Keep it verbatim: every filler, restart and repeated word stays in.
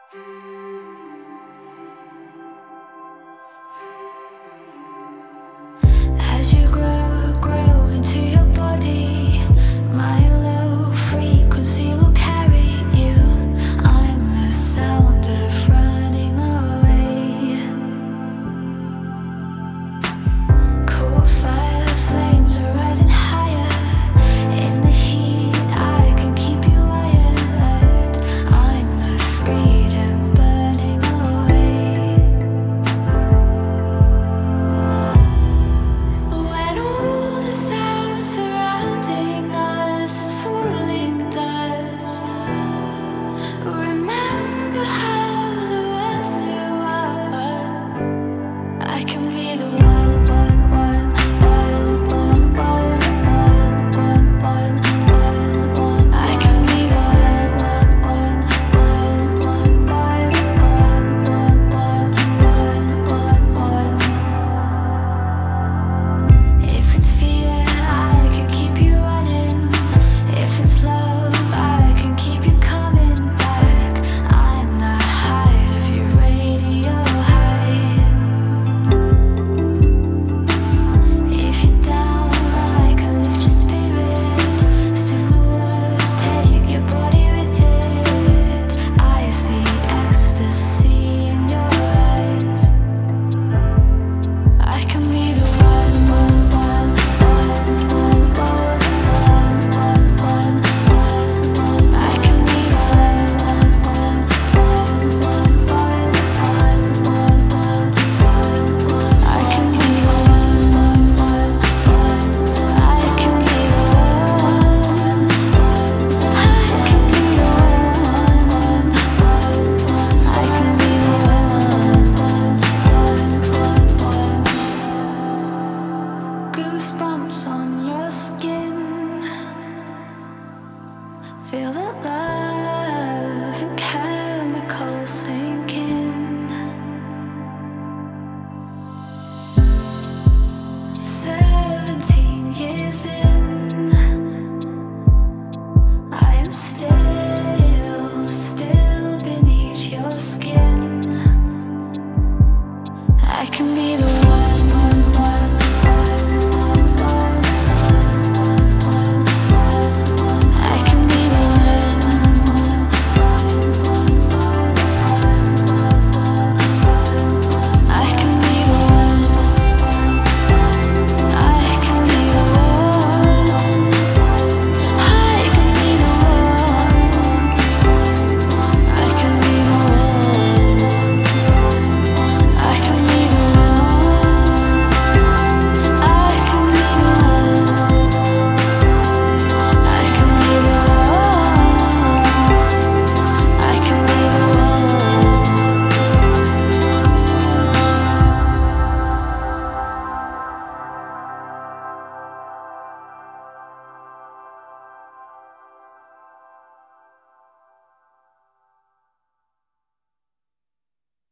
As you grow, grow into your body, my low frequency will carry you. I'm the sound of running away. Cool fire flames are rising higher. In the heat, I can keep you wired. I'm the freedom burning away. When all the sound surrounding us is falling dust, remember how the words knew us. I can be the one, one, one, one, one, one, one, one, one, one. I can be the one, one, one, one, one, one, one, one, one, one, one. If it's fear, I can keep you running. If it's love, I can keep you coming back. I'm the height of your radio high. If you're down, I can lift your spirit. Sing the words, take your body with it. I see ecstasy in your eyes. I can be the one, one, one, one, one, one, one, one, one, one. I can be the one, one, one, one, one, one, one, one, one, one. I can be the one, one, one, one, one. I can be the one, I can be the one, one, one. I can be the one, one, one, one, one. Goosebumps on your skin. Feel that